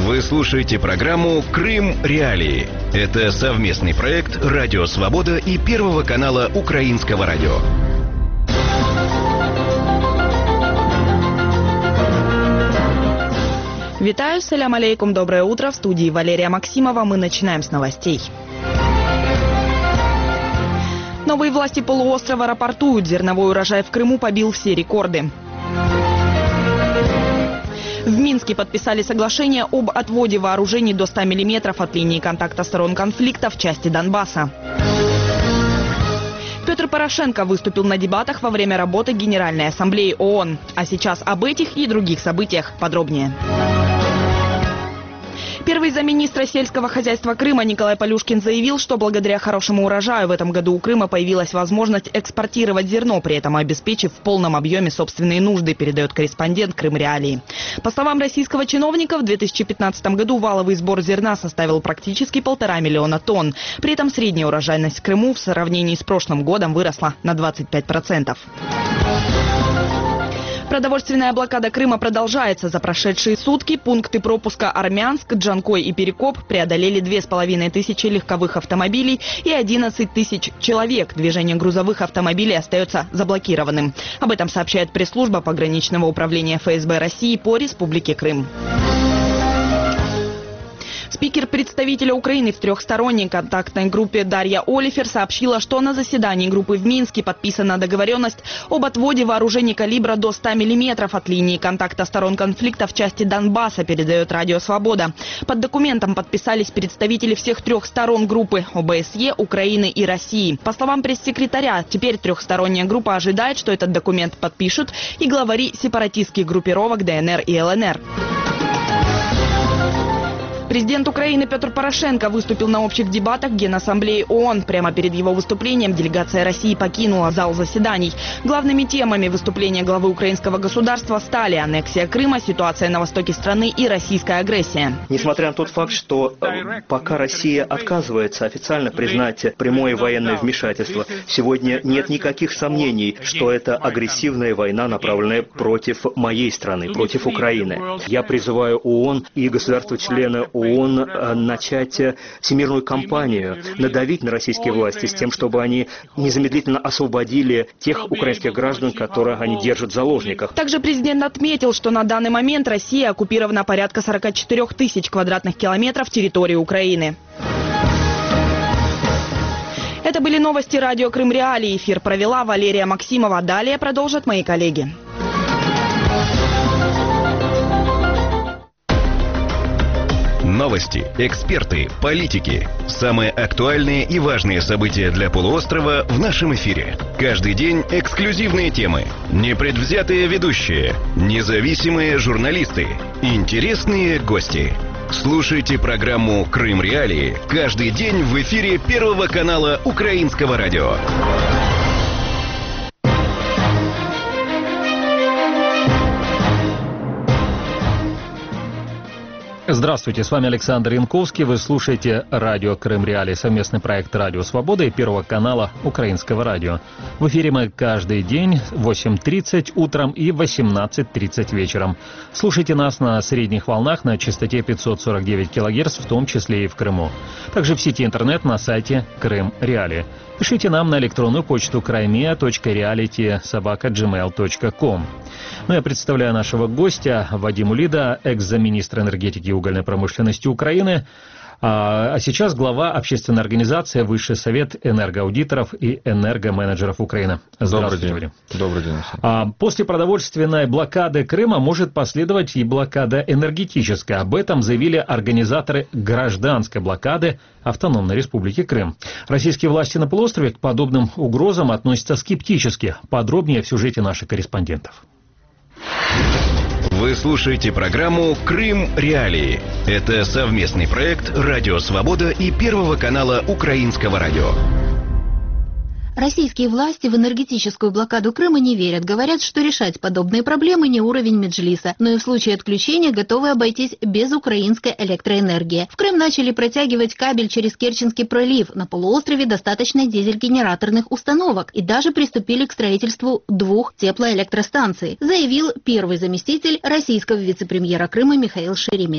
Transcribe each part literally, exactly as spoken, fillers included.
Вы слушаете программу «Крым Реалии». Это совместный проект «Радио Свобода» и Первого канала Украинского радио. Витаю, салям алейкум, доброе утро. В студии Валерия Максимова. Мы начинаем с новостей. Новые власти полуострова рапортуют, зерновой урожай в Крыму побил все рекорды. В Минске подписали соглашение об отводе вооружений до ста миллиметров от линии контакта сторон конфликта в части Донбасса. Петр Порошенко выступил на дебатах во время работы Генеральной Ассамблеи ООН. А сейчас об этих и других событиях подробнее. Первый замминистра сельского хозяйства Крыма Николай Полюшкин заявил, что благодаря хорошему урожаю в этом году у Крыма появилась возможность экспортировать зерно, при этом обеспечив в полном объеме собственные нужды, передает корреспондент Крым Реалии. По словам российского чиновника, в две тысячи пятнадцатом году валовый сбор зерна составил практически полтора миллиона тонн. При этом средняя урожайность в Крыму в сравнении с прошлым годом выросла на двадцать пять процентов. Продовольственная блокада Крыма продолжается. За прошедшие сутки пункты пропуска Армянск, Джанкой и Перекоп преодолели две с половиной тысячи легковых автомобилей и одиннадцать тысяч человек. Движение грузовых автомобилей остается заблокированным. Об этом сообщает пресс-служба пограничного управления эф эс бэ России по Республике Крым. Спикер представителя Украины в трехсторонней контактной группе Дарья Олифер сообщила, что на заседании группы в Минске подписана договоренность об отводе вооружений калибра до ста миллиметров от линии контакта сторон конфликта в части Донбасса, передает Радио Свобода. Под документом подписались представители всех трех сторон группы – о бэ эс е, Украины и России. По словам пресс-секретаря, теперь трехсторонняя группа ожидает, что этот документ подпишут и главари сепаратистских группировок дэ эн эр и эл эн эр. Президент Украины Петр Порошенко выступил на общих дебатах Генассамблеи ООН. Прямо перед его выступлением делегация России покинула зал заседаний. Главными темами выступления главы украинского государства стали аннексия Крыма, ситуация на востоке страны и российская агрессия. Несмотря на тот факт, что э, пока Россия отказывается официально признать прямое военное вмешательство, сегодня нет никаких сомнений, что это агрессивная война, направленная против моей страны, против Украины. Я призываю ООН и государства-члены ООН ООН начать всемирную кампанию, надавить на российские власти с тем, чтобы они незамедлительно освободили тех украинских граждан, которых они держат в заложниках. Также президент отметил, что на данный момент Россия оккупирована порядка сорока четырёх тысяч квадратных километров территории Украины. Это были новости радио Крым Реалии. Эфир провела Валерия Максимова. Далее продолжат мои коллеги. Новости, эксперты, политики. Самые актуальные и важные события для полуострова в нашем эфире. Каждый день эксклюзивные темы, непредвзятые ведущие, независимые журналисты, интересные гости. Слушайте программу «Крым Реалии» каждый день в эфире Первого канала Украинского радио. Здравствуйте, с вами Александр Янковский. Вы слушаете радио «Крым Реалии», совместный проект «Радио Свобода» и Первого канала Украинского радио. В эфире мы каждый день в восемь тридцать утром и в восемнадцать тридцать вечером. Слушайте нас на средних волнах на частоте пятьсот сорок девять килогерц, в том числе и в Крыму. Также в сети интернет на сайте Крым Реалии. Пишите нам на электронную почту краймия точка реалити собака джимейл точка ком. Ну, я представляю нашего гостя Вадим Улида, экс-замминистра энергетики и угольной промышленности Украины, а сейчас глава общественной организации Высший совет энергоаудиторов и энергоменеджеров Украины. Здравствуйте, Добрый день. Добрый день. А после продовольственной блокады Крыма может последовать и блокада энергетическая. Об этом заявили организаторы гражданской блокады Автономной Республики Крым. Российские власти на полуострове к подобным угрозам относятся скептически. Подробнее в сюжете наших корреспондентов. Вы слушаете программу «Крым Реалии». Это совместный проект «Радио Свобода» и Первого канала Украинского радио. Российские власти в энергетическую блокаду Крыма не верят. Говорят, что решать подобные проблемы не уровень Меджлиса. Но и в случае отключения готовы обойтись без украинской электроэнергии. В Крым начали протягивать кабель через Керченский пролив. На полуострове достаточно дизель-генераторных установок. И даже приступили к строительству двух теплоэлектростанций, заявил первый заместитель российского вице-премьера Крыма Михаил Шеремет.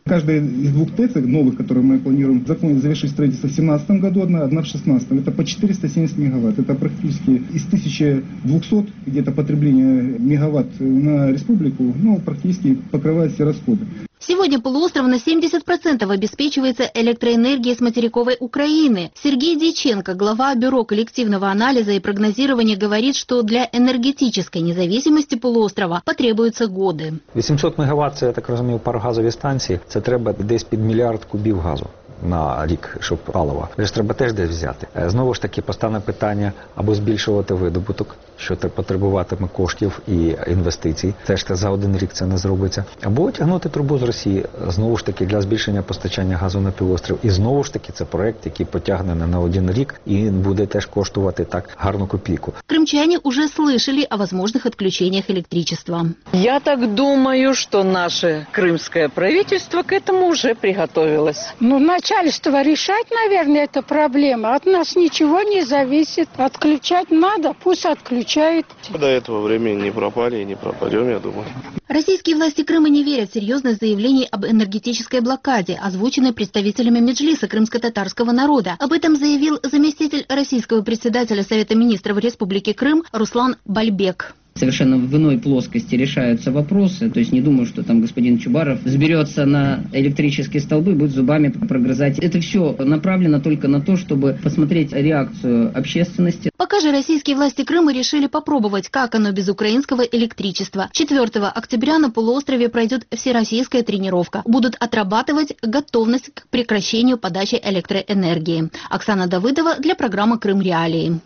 Каждая из двух ТЭЦ новых, которые мы планируем, законно завершить строительство в две тысячи семнадцатом году, одна, одна в две тысячи шестнадцатом. Это по четыреста семьдесят мегаватт. Это практически из тысячи двухсот где-то потребления мегаватт на республику, ну, практически покрывает все расходы. Сегодня полуостров на семьдесят процентов обеспечивается электроэнергией с материковой Украины. Сергей Дьяченко, глава Бюро коллективного анализа и прогнозирования, говорит, что для энергетической независимости полуострова потребуются годы. вісімсот мегаватт – це, я так розумію, парогазові станції. Це треба десь під мільярд кубів газу на рік, щоб палива. Ж треба теж десь взяти. Знову ж таки, постане питання або збільшувати видобуток, що потребуватиме коштів і інвестицій. Теж за один рік це не зробиться. Або тягнути трубу з Росії, знову ж таки, для збільшення постачання газу на півострів. І знову ж таки, це проект, який потягне не на один рік і буде теж коштувати так гарну копійку. Крымчане уже слышали о возможных отключениях электричества. Я так думаю, что наше крымское правительство к этому уже приготовилось. Ну, начальство решать, наверное, эту проблему. От нас ничего не зависит. Отключать надо, пусть отключает. До этого времени не пропали и не пропадем, я думаю. Российские власти Крыма не верят в серьезность заявлений об энергетической блокаде, озвученной представителями Меджлиса крымско-татарского народа. Об этом заявил заместитель российского председателя Совета министров Республики Крым Руслан Бальбек. Совершенно в иной плоскости решаются вопросы. То есть не думаю, что там господин Чубаров сберется на электрические столбы и будет зубами прогрызать. Это все направлено только на то, чтобы посмотреть реакцию общественности. Пока же российские власти Крыма решили попробовать, как оно без украинского электричества. четвёртого октября на полуострове пройдет всероссийская тренировка. Будут отрабатывать готовность к прекращению подачи электроэнергии. Оксана Давыдова для программы «Крым Реалии».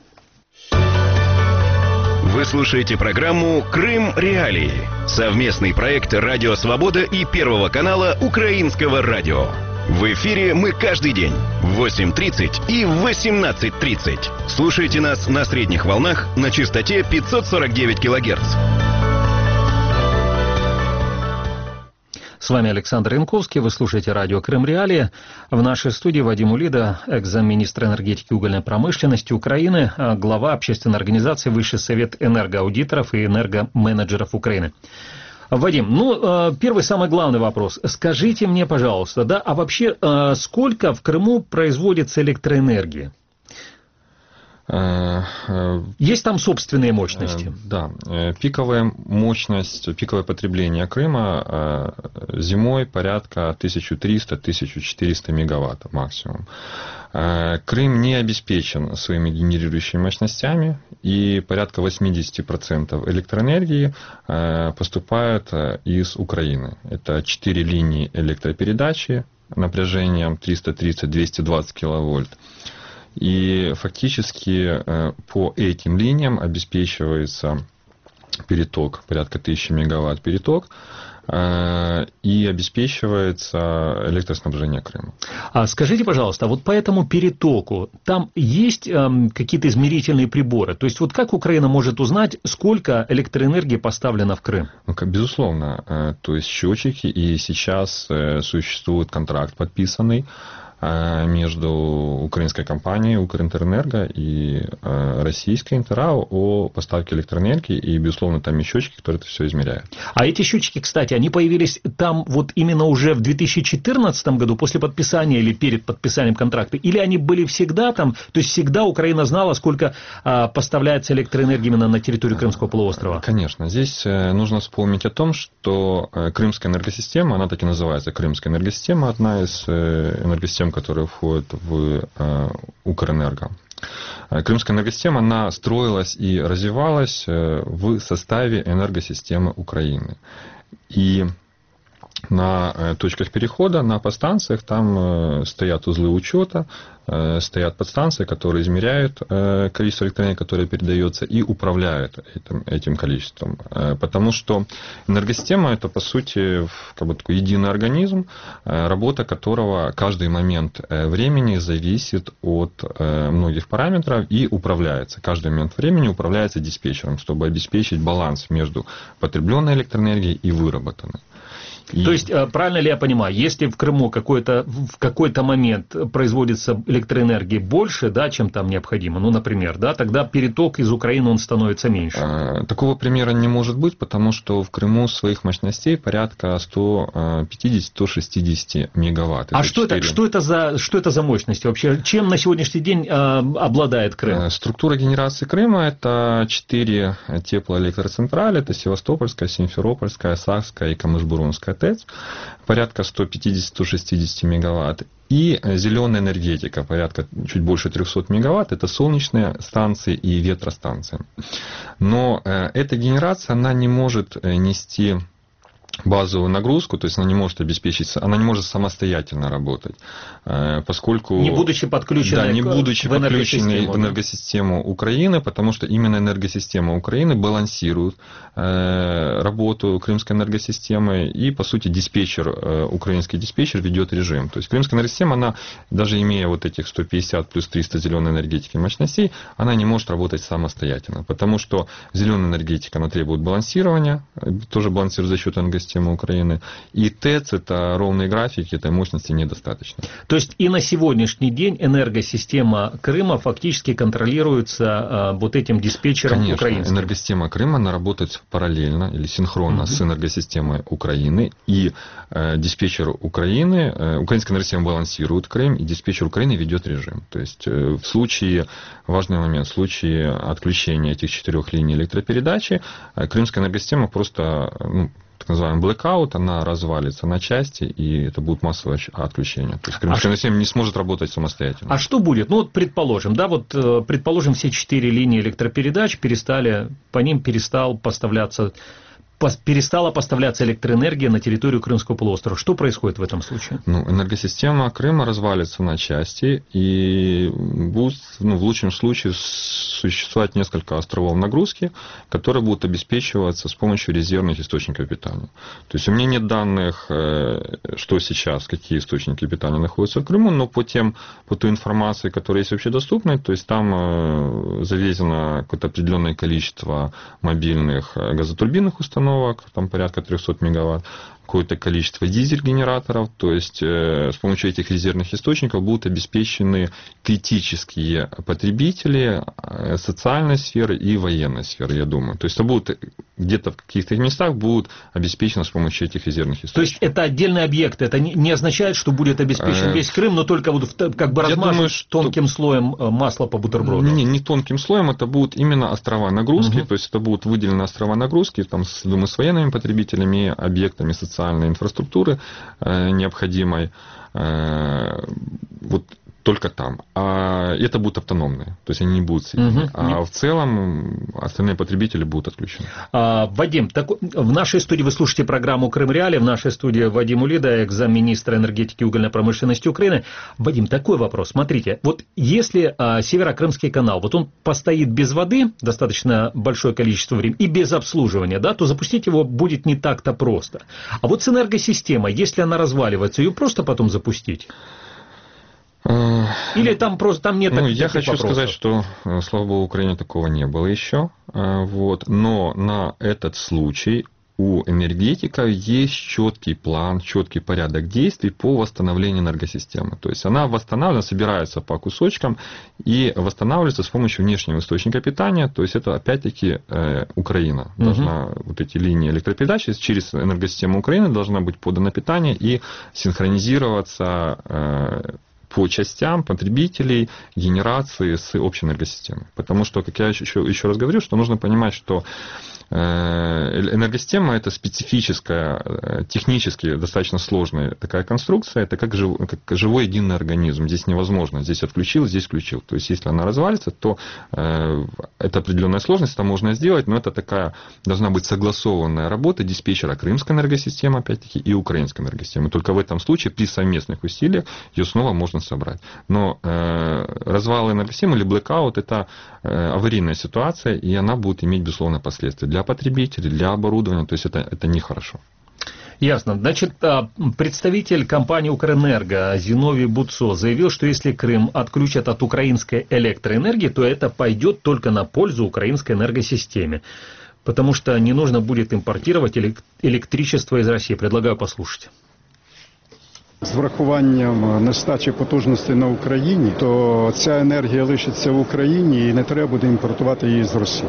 Вы слушаете программу «Крым Реалии». Совместный проект «Радио Свобода» и Первого канала Украинского радио. В эфире мы каждый день в восемь тридцать и в восемнадцать тридцать. Слушайте нас на средних волнах на частоте пятьсот сорок девять килогерц. С вами Александр Янковский, вы слушаете радио «Крым Реалии». В нашей студии Вадим Улида, экс-замминистра энергетики и угольной промышленности Украины, глава общественной организации «Высший совет энергоаудиторов и энергоменеджеров Украины». Вадим, ну, первый самый главный вопрос. Скажите мне, пожалуйста, да, а вообще сколько в Крыму производится электроэнергии? Есть там собственные мощности? Да. Пиковая мощность, пиковое потребление Крыма зимой порядка тысяча триста — тысяча четыреста мегаватт максимум. Крым не обеспечен своими генерирующими мощностями, и порядка восемьдесят процентов электроэнергии поступает из Украины. Это четыре линии электропередачи напряжением триста тридцать — двести двадцать киловольт. И фактически по этим линиям обеспечивается переток, порядка тысячи мегаватт переток, и обеспечивается электроснабжение Крыма. А скажите, пожалуйста, вот по этому перетоку там есть э, какие-то измерительные приборы? То есть вот как Украина может узнать, сколько электроэнергии поставлено в Крым? Ну, безусловно, то есть счетчики, и сейчас существует контракт подписанный между украинской компанией «Укрэнерго» и российской «Интеррао» о поставке электроэнергии, и, безусловно, там есть счетчики, которые это все измеряют. А эти счетчики, кстати, они появились там вот именно уже в две тысячи четырнадцатом году, после подписания или перед подписанием контракта, или они были всегда там, то есть всегда Украина знала, сколько а, поставляется электроэнергии именно на территорию Крымского полуострова? Конечно. Здесь нужно вспомнить о том, что крымская энергосистема, она так и называется, крымская энергосистема, одна из энергосистем, которые входят в э, Укрэнерго. Крымская энергосистема, она строилась и развивалась э, в составе энергосистемы Украины. И на э, точках перехода, на подстанциях, там э, стоят узлы учета, э, стоят подстанции, которые измеряют э, количество электроэнергии, которое передается, и управляют этим, этим количеством. Э, потому что энергосистема – это, по сути, как бы такой единый организм, э, работа которого каждый момент э, времени зависит от э, многих параметров и управляется. Каждый момент времени управляется диспетчером, чтобы обеспечить баланс между потребленной электроэнергией и выработанной. И... То есть, правильно ли я понимаю, если в Крыму какой-то, в какой-то момент производится электроэнергии больше, да, чем там необходимо, ну, например, да, тогда переток из Украины он становится меньше? Такого примера не может быть, потому что в Крыму своих мощностей порядка сто пятьдесят - сто шестьдесят мегаватт. А что это, что, это за, что это за мощности вообще? Чем на сегодняшний день э, обладает Крым? Структура генерации Крыма – это четыре теплоэлектроцентрали, это Севастопольская, Симферопольская, Сакская и Камыш-Бурунская ТЭЦ, порядка сто пятьдесят - сто шестьдесят мегаватт. И зеленая энергетика, порядка чуть больше трехсот мегаватт, это солнечные станции и ветростанции. Но э, эта генерация, она не может нести базовую нагрузку, то есть она не может обеспечить, она не может самостоятельно работать, поскольку... Не будучи подключенной, да, не будучи в подключенной в энергосистему Украины, потому что именно энергосистема Украины балансирует э, работу крымской энергосистемы, и, по сути, диспетчер, э, украинский диспетчер ведет режим. То есть крымская энергосистема, она, даже имея вот этих сто пятьдесят плюс триста зеленой энергетики мощностей, она не может работать самостоятельно, потому что зеленая энергетика, она требует балансирования, тоже балансирует за счет энергосистемы системы Украины. И ТЭЦ, это ровные графики, этой мощности недостаточно. То есть и на сегодняшний день энергосистема Крыма фактически контролируется а, вот этим диспетчером Конечно, украинским? Энергосистема Крыма, она работает параллельно или синхронно mm-hmm. с энергосистемой Украины. И э, диспетчер Украины, э, украинская энергосистема балансирует Крым, и диспетчер Украины ведет режим. То есть э, в случае, важный момент, в случае отключения этих четырех линий электропередачи, э, крымская энергосистема просто... Ну, так называемый blackout, она развалится на части, и это будет массовое отключение. То есть крымская энергосистема не сможет работать самостоятельно. А что будет? Ну, вот предположим, да, вот предположим, все четыре линии электропередач перестали, по ним перестал поставляться перестала поставляться электроэнергия на территорию Крымского полуострова. Что происходит в этом случае? Ну, энергосистема Крыма развалится на части, и будет, ну, в лучшем случае существовать несколько островов нагрузки, которые будут обеспечиваться с помощью резервных источников питания. То есть у меня нет данных, что сейчас, какие источники питания находятся в Крыму, но по, тем, по той информации, которая есть общедоступной, то есть там завезено какое-то определенное количество мобильных газотурбинных установок, там порядка трехсот мегаватт, какое-то количество дизель-генераторов, то есть э, с помощью этих резервных источников будут обеспечены критические потребители э, социальной сферы и военной сферы, я думаю. То есть это будут где-то в каких-то местах будут обеспечены с помощью этих резервных источников. То есть это отдельный объект, это не, не означает, что будет обеспечен весь Крым, но только вот как бы размажут тонким что... слоем масла по бутерброду. Не, не тонким слоем, это будут именно острова нагрузки, угу. То есть это будут выделены острова нагрузки, там, думаю, с военными потребителями, объектами социальной инфраструктуры э, необходимой, э, вот только там. А это будут автономные, то есть они не будут соединены. Угу. А в целом остальные потребители будут отключены. А, Вадим, так, в нашей студии вы слушаете программу «Крым Реалии». В нашей студии Вадим Улида, замминистра энергетики и угольной промышленности Украины. Вадим, такой вопрос. Смотрите, вот если а, Северокрымский канал, вот он постоит без воды достаточно большое количество времени и без обслуживания, да, то запустить его будет не так-то просто. А вот с энергосистемой, если она разваливается, ее просто потом запустить? Или там просто там нет ну, таких я хочу вопросов? сказать, что, слава богу, в Украине такого не было еще. Вот, но на этот случай у энергетиков есть четкий план, четкий порядок действий по восстановлению энергосистемы. То есть она восстанавливается, собирается по кусочкам и восстанавливается с помощью внешнего источника питания. То есть это опять-таки э, Украина. Должна, угу. Вот эти линии электропередачи через энергосистему Украины должна быть подано питание и синхронизироваться э, по частям потребителей, генерации с общей энергосистемой. Потому что, как я еще, еще раз говорю, что нужно понимать, что энергосистема – это специфическая, технически достаточно сложная такая конструкция. Это как, жив, как живой единый организм. Здесь невозможно. Здесь отключил, здесь включил. То есть, если она развалится, то э, это определенная сложность, это можно сделать, но это такая должна быть согласованная работа диспетчера крымской энергосистемы, опять-таки, и украинской энергосистемы. Только в этом случае при совместных усилиях ее снова можно собрать. Но э, развал энергосистемы или blackout – это э, аварийная ситуация, и она будет иметь, безусловно, последствия для потребителей, для оборудования, то есть это, это нехорошо. Ясно. Значит, представитель компании «Укрэнерго» Зиновий Буцо заявил, что если Крым отключат от украинской электроэнергии, то это пойдет только на пользу украинской энергосистеме. потому что не нужно будет импортировать электричество из России. Предлагаю послушать. З врахуванням нестачі потужностей на Україні, то ця енергія лишиться в Україні і не треба буде імпортувати її з Росії.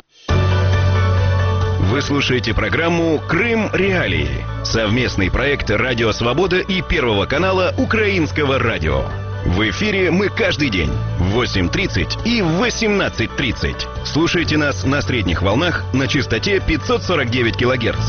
Вы слушаете программу «Крым. Реалии». Совместный проект «Радио Свобода» и Первого канала Украинского радио. В эфире мы каждый день в восемь тридцать и в восемнадцать тридцать. Слушайте нас на средних волнах на частоте пятьсот сорок девять килогерц.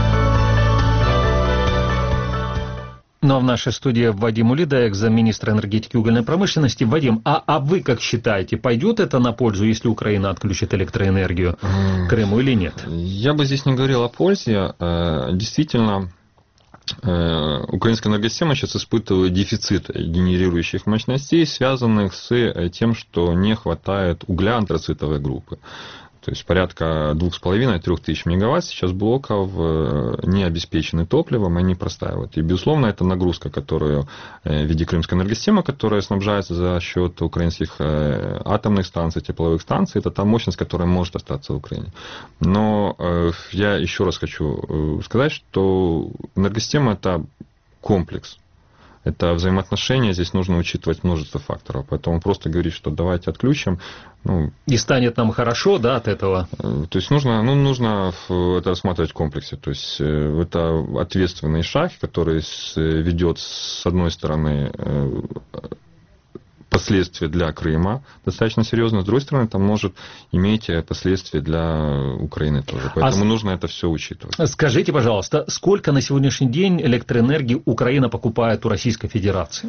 Ну а в нашей студии Вадим Улида, экс-замминистра энергетики и угольной промышленности. Вадим, а, а вы как считаете, пойдет это на пользу, если Украина отключит электроэнергию Крыму или нет? Я бы здесь не говорил о пользе. Действительно, украинская энергосистема сейчас испытывает дефицит генерирующих мощностей, связанных с тем, что не хватает угля антрацитовой группы. То есть порядка двух с половиной — трёх тысяч мегаватт сейчас блоков не обеспечены топливом, они простаивают. И, безусловно, это нагрузка, которую в виде крымской энергосистемы, которая снабжается за счет украинских атомных станций, тепловых станций, это та мощность, которая может остаться в Украине. Но я еще раз хочу сказать, что энергосистема – это комплекс. Это взаимоотношения, здесь нужно учитывать множество факторов. Поэтому просто говорить, что давайте отключим. Ну, и станет нам хорошо, да, от этого? То есть нужно, ну, нужно это рассматривать в комплексе. То есть это ответственный шаг, который ведет, с одной стороны, последствия для Крыма достаточно серьезно, с другой стороны, там может иметь последствия для Украины тоже. Поэтому а нужно это все учитывать. Скажите, пожалуйста, сколько на сегодняшний день электроэнергии Украина покупает у Российской Федерации?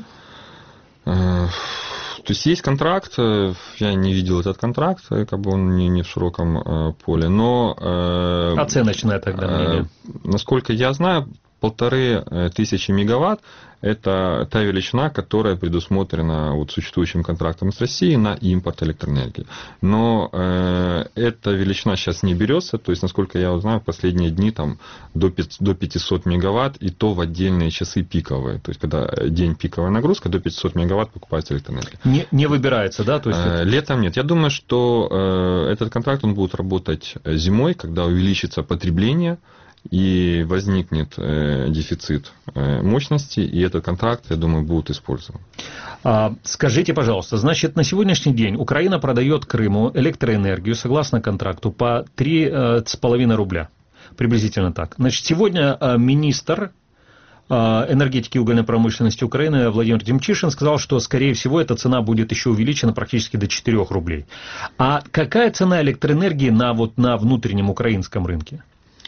То есть есть контракт, я не видел этот контракт, как бы он не, не в широком поле, но... Оценочное тогда мнение. Насколько я знаю, полторы тысячи мегаватт – это та величина, которая предусмотрена вот существующим контрактом с Россией на импорт электроэнергии. Но э, эта величина сейчас не берется, то есть, насколько я знаю, в последние дни там, до пятисот мегаватт, и то в отдельные часы пиковые. То есть, когда день пиковая нагрузка, до пятисот мегаватт покупается электроэнергия. Не, не выбирается, да? То есть э, летом нет. Я думаю, что э, этот контракт он будет работать зимой, когда увеличится потребление, и возникнет э, дефицит э, мощности, и этот контракт, я думаю, будет использован. А, скажите, пожалуйста, значит, на сегодняшний день Украина продает Крыму электроэнергию согласно контракту по три с половиной рубля, приблизительно так. Значит, сегодня а, министр а, энергетики и угольной промышленности Украины Владимир Демчишин сказал, что, скорее всего, эта цена будет еще увеличена практически до четырёх рублей. А какая цена электроэнергии на, вот, на внутреннем украинском рынке?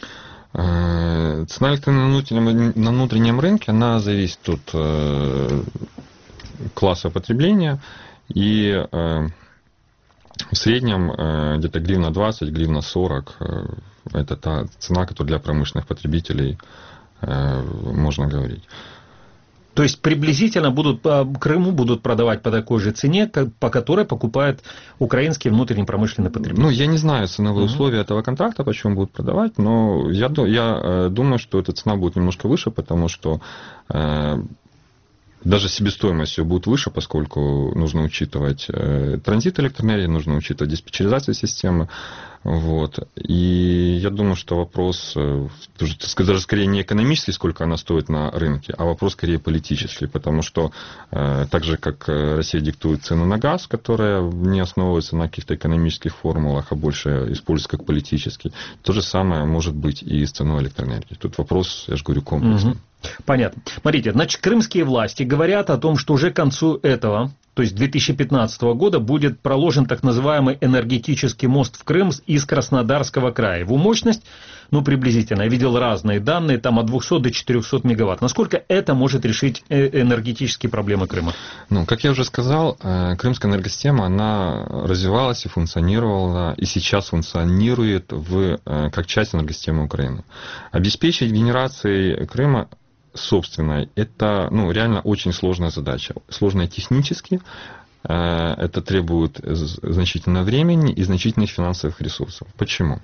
Цена электроэнергии на внутреннем, на внутреннем рынке, она зависит от э, класса потребления, и э, в среднем э, где-то гривна двадцать, гривна сорок, э, это та цена, которая для промышленных потребителей э, можно говорить. То есть приблизительно будут, Крыму будут продавать по такой же цене, по которой покупает украинский внутренний промышленный потребитель. Ну, я не знаю ценовые uh-huh. условия этого контракта, почему будут продавать, но я, я думаю, что эта цена будет немножко выше, потому что э, даже себестоимость ее будет выше, поскольку нужно учитывать э, транзит электроэнергии, нужно учитывать диспетчеризацию системы. Вот. И я думаю, что вопрос даже скорее не экономический, сколько она стоит на рынке, а вопрос скорее политический, потому что э, так же, как Россия диктует цену на газ, которая не основывается на каких-то экономических формулах, а больше используется как политический, то же самое может быть и с ценой электроэнергии. Тут вопрос, я же говорю, комплексный. Угу. Понятно. Смотрите, значит, крымские власти говорят о том, что уже к концу этого, то есть две тысячи пятнадцатого года, будет проложен так называемый энергетический мост в Крым из Краснодарского края. Его мощность, ну, приблизительно, я видел разные данные, там от двухсот до четырёхсот мегаватт. Насколько это может решить энергетические проблемы Крыма? Ну, как я уже сказал, крымская энергосистема, она развивалась и функционировала, и сейчас функционирует в, как часть энергосистемы Украины. Обеспечить генерацией Крыма собственной, это, ну, реально очень сложная задача. Сложная технически, это требует значительного времени и значительных финансовых ресурсов. Почему?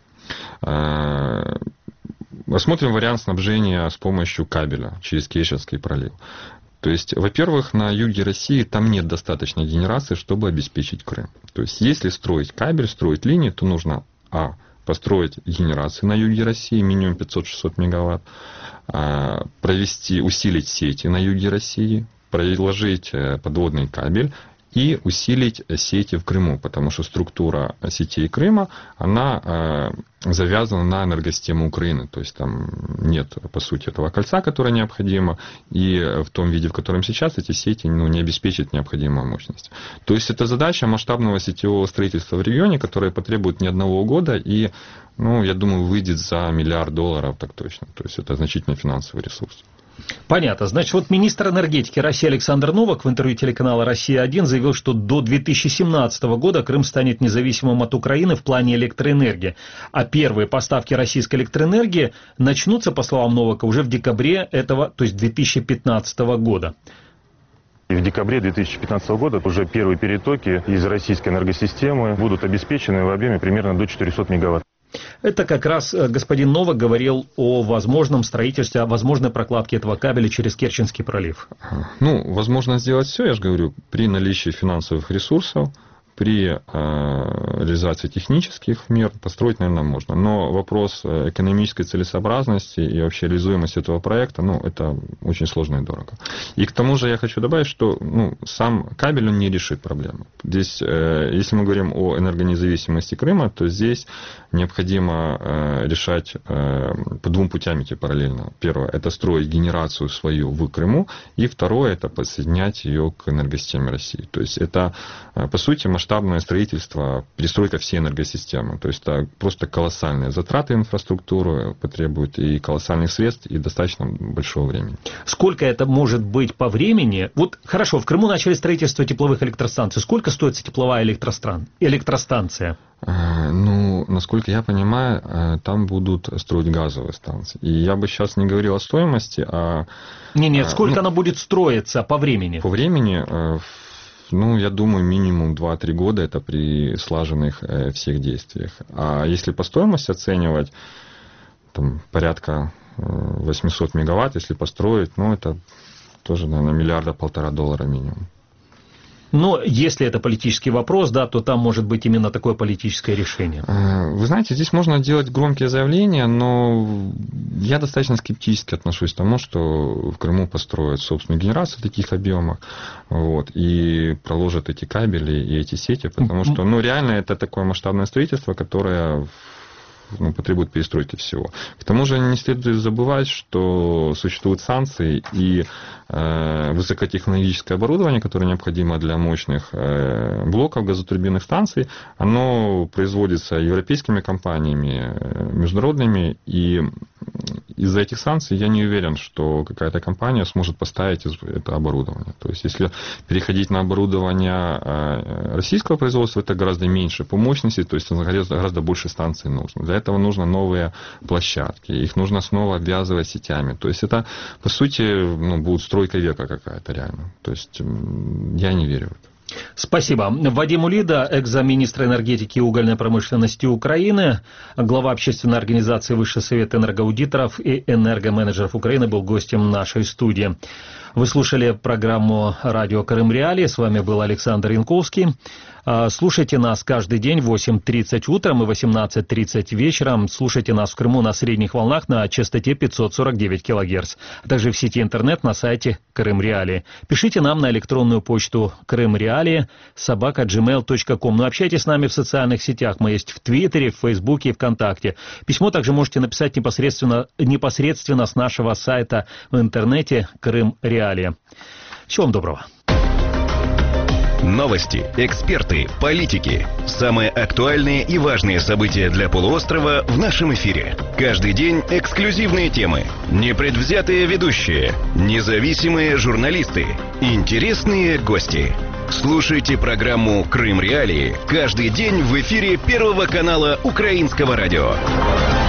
Рассмотрим вариант снабжения с помощью кабеля через Керченский пролив. То есть, во-первых, на юге России там нет достаточной генерации, чтобы обеспечить Крым. То есть, если строить кабель, строить линии, то нужно, а, построить генерации на юге России, минимум пятьсот-шестьсот мегаватт, провести, усилить сети на юге России, проложить подводный кабель и усилить сети в Крыму, потому что структура сетей Крыма, она завязана на энергосистему Украины. То есть там нет, по сути, этого кольца, которое необходимо, и в том виде, в котором сейчас, эти сети ну, не обеспечат необходимую мощность. То есть это задача масштабного сетевого строительства в регионе, которое потребует не одного года и, ну, я думаю, выйдет за миллиард долларов, так точно. То есть это значительный финансовый ресурс. Понятно. Значит, вот министр энергетики России Александр Новак в интервью телеканала «Россия один» заявил, что до две тысячи семнадцатого года Крым станет независимым от Украины в плане электроэнергии. А первые поставки российской электроэнергии начнутся, по словам Новака, уже в декабре этого, то есть две тысячи пятнадцатого года. И в декабре две тысячи пятнадцатого года уже первые перетоки из российской энергосистемы будут обеспечены в объеме примерно до четырехсот мегаватт. Это как раз господин Новак говорил о возможном строительстве, о возможной прокладке этого кабеля через Керченский пролив. Ну, возможно сделать все, я же говорю, при наличии финансовых ресурсов, при э, реализации технических мер построить, наверное, можно. Но вопрос экономической целесообразности и вообще реализуемости этого проекта, ну, это очень сложно и дорого. И к тому же я хочу добавить, что ну, сам кабель, он не решит проблему. Здесь, э, если мы говорим о энергонезависимости Крыма, то здесь необходимо э, решать э, по двум путям идти параллельно. Первое, это строить генерацию свою в Крыму, и второе, это подсоединять ее к энергосистеме России. То есть это, э, по сути, масштаб масштабное строительство, перестройка всей энергосистемы. То есть это просто колоссальные затраты инфраструктуры, потребуют и колоссальных средств, и достаточно большого времени. Сколько это может быть по времени? Вот хорошо, в Крыму начали строительство тепловых электростанций. Сколько стоит тепловая электростран... электростанция? Ну, насколько я понимаю, там будут строить газовые станции. И я бы сейчас не говорил о стоимости, а... Не, нет, сколько ну, она будет строиться по времени? По времени... Ну, я думаю, минимум два-три года это при слаженных э, всех действиях. А если по стоимости оценивать, там, порядка э, восемьсот мегаватт, если построить, ну, это тоже, наверное, миллиарда полтора доллара минимум. Но если это политический вопрос, да, то там может быть именно такое политическое решение. Вы знаете, здесь можно делать громкие заявления, но я достаточно скептически отношусь к тому, что в Крыму построят собственную генерацию в таких объемах, вот, и проложат эти кабели и эти сети, потому что, ну, реально это такое масштабное строительство, которое... Ну, потребует перестройки всего. К тому же не следует забывать, что существуют санкции и э, высокотехнологическое оборудование, которое необходимо для мощных э, блоков газотурбинных станций, оно производится европейскими компаниями, э, международными, и из-за этих санкций я не уверен, что какая-то компания сможет поставить это оборудование. То есть, если переходить на оборудование э, российского производства, это гораздо меньше по мощности, то есть гораздо, гораздо больше станций нужно. Для этого нужно новые площадки, их нужно снова обвязывать сетями. То есть это, по сути, ну, будет стройка века какая-то реально. То есть я не верю в это. Спасибо. Вадим Улида, экс-замминистра энергетики и угольной промышленности Украины, глава общественной организации Высший совет энергоаудиторов и энергоменеджеров Украины, был гостем нашей студии. Вы слушали программу «Радио Крым Реалии». С вами был Александр Янковский. Слушайте нас каждый день в восемь тридцать утром и восемнадцать тридцать вечером. Слушайте нас в Крыму на средних волнах на частоте пятьсот сорок девять килогерц, а также в сети интернет на сайте Крым Реалии. Пишите нам на электронную почту крымреалии собака джимейл точка ком. Ну, общайтесь с нами в социальных сетях. Мы есть в Твиттере, в Фейсбуке и ВКонтакте. Письмо также можете написать непосредственно, непосредственно с нашего сайта в интернете Крым Реалии. Всего вам доброго. Новости, эксперты, политики. Самые актуальные и важные события для полуострова в нашем эфире. Каждый день эксклюзивные темы, непредвзятые ведущие, независимые журналисты, интересные гости. Слушайте программу «Крым Реалии» каждый день в эфире Первого канала Украинского радио.